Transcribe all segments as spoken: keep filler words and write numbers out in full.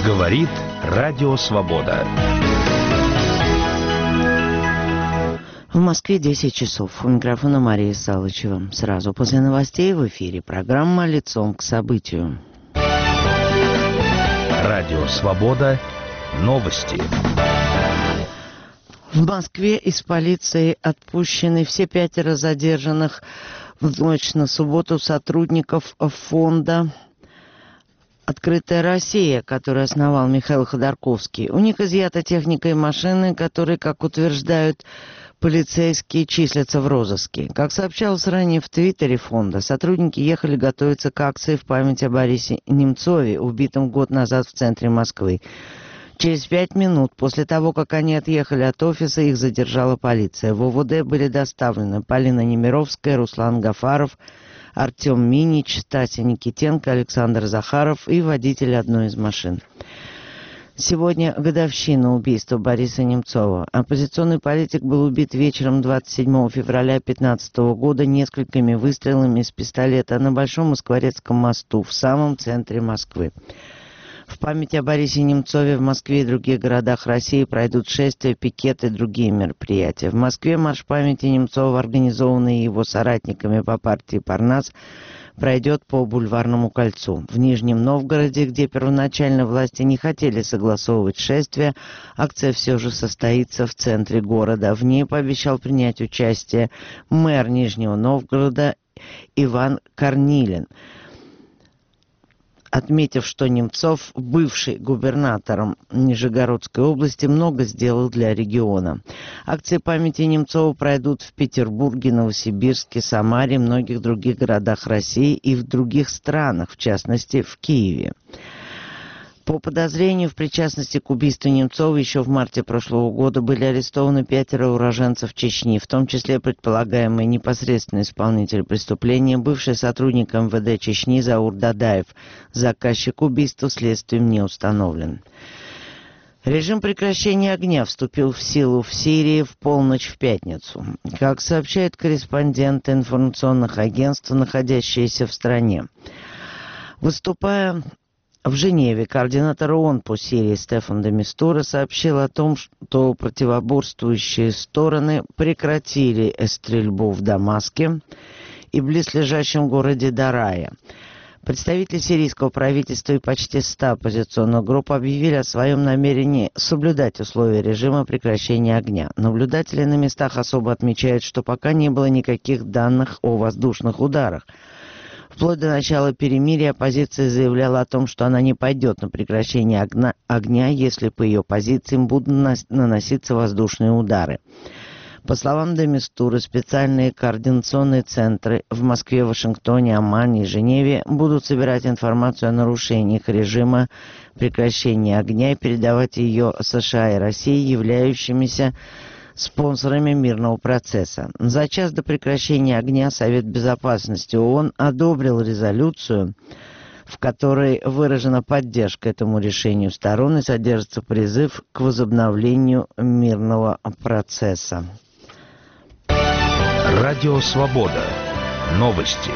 Говорит Радио Свобода. В Москве десять часов. У микрофона Мария Салычева. Сразу после новостей в эфире программа «Лицом к событию». Радио Свобода. Новости. В Москве из полиции отпущены все пятеро задержанных в ночь на субботу сотрудников фонда «Открытая Россия», который основал Михаил Ходорковский. У них изъята техника и машины, которые, как утверждают полицейские, числятся в розыске. Как сообщалось ранее в твиттере фонда, сотрудники ехали готовиться к акции в память о Борисе Немцове, убитом год назад в центре Москвы. Через пять минут после того, как они отъехали от офиса, их задержала полиция. В ОВД были доставлены Полина Немировская, Руслан Гафаров, Артем Минич, Стася Никитенко, Александр Захаров и водитель одной из машин. Сегодня годовщина убийства Бориса Немцова. Оппозиционный политик был убит вечером двадцать седьмого февраля две тысячи пятнадцатого года несколькими выстрелами из пистолета на Большом Москворецком мосту в самом центре Москвы. В память о Борисе Немцове в Москве и других городах России пройдут шествия, пикеты и другие мероприятия. В Москве марш памяти Немцова, организованный его соратниками по партии «Парнас», пройдет по Бульварному кольцу. В Нижнем Новгороде, где первоначально власти не хотели согласовывать шествие, акция все же состоится в центре города. В ней пообещал принять участие мэр Нижнего Новгорода Иван Корнилин, отметив, что Немцов, бывший губернатором Нижегородской области, много сделал для региона. Акции памяти Немцова пройдут в Петербурге, Новосибирске, Самаре, многих других городах России и в других странах, в частности, в Киеве. По подозрению в причастности к убийству Немцова еще в марте прошлого года были арестованы пятеро уроженцев Чечни, в том числе предполагаемый непосредственный исполнитель преступления, бывший сотрудник эм вэ дэ Чечни Заур Дадаев. Заказчик убийства следствием не установлен. Режим прекращения огня вступил в силу в Сирии в полночь в пятницу. Как сообщают корреспонденты информационных агентств, находящиеся в стране. Выступая в Женеве, координатор ООН по Сирии Стефан де Мистура сообщил о том, что противоборствующие стороны прекратили стрельбу в Дамаске и близлежащем городе Дарая. Представители сирийского правительства и почти ста оппозиционных групп объявили о своем намерении соблюдать условия режима прекращения огня. Наблюдатели на местах особо отмечают, что пока не было никаких данных о воздушных ударах. Вплоть до начала перемирия оппозиция заявляла о том, что она не пойдет на прекращение огня, огня, если по ее позициям будут наноситься воздушные удары. По словам де Мистуры, специальные координационные центры в Москве, Вашингтоне, Омане и Женеве будут собирать информацию о нарушениях режима прекращения огня и передавать ее США и России, являющимися спонсорами мирного процесса. За час до прекращения огня Совет Безопасности ООН одобрил резолюцию, в которой выражена поддержка этому решению сторон и содержится призыв к возобновлению мирного процесса. Радио Свобода. Новости.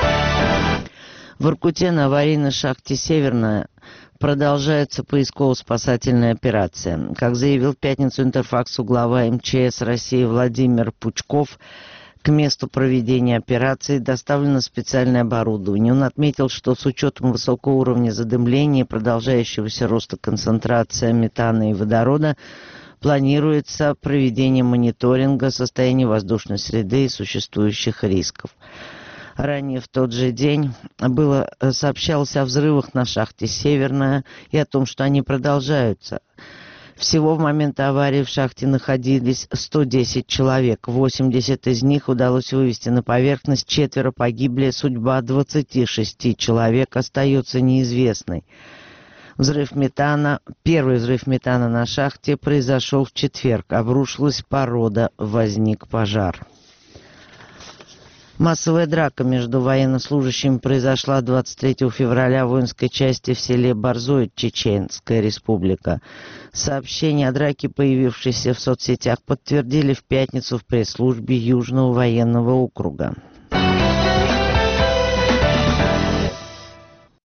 В Иркуте на аварийной шахте «Северная» продолжается поисково-спасательная операция. Как заявил в пятницу Интерфаксу глава эм че эс России Владимир Пучков, к месту проведения операции доставлено специальное оборудование. Он отметил, что с учетом высокого уровня задымления и продолжающегося роста концентрации метана и водорода планируется проведение мониторинга состояния воздушной среды и существующих рисков. Ранее в тот же день было сообщалось о взрывах на шахте «Северная» и о том, что они продолжаются. Всего в момент аварии в шахте находились сто десять человек. восемьдесят из них удалось вывести на поверхность, четверо погибли, судьба двадцати шести человек остается неизвестной. Взрыв метана, первый взрыв метана на шахте произошел в четверг. Обрушилась порода, возник пожар. Массовая драка между военнослужащими произошла двадцать третьего февраля в воинской части в селе Борзой, Чеченская республика. Сообщения о драке, появившиеся в соцсетях, подтвердили в пятницу в пресс-службе Южного военного округа.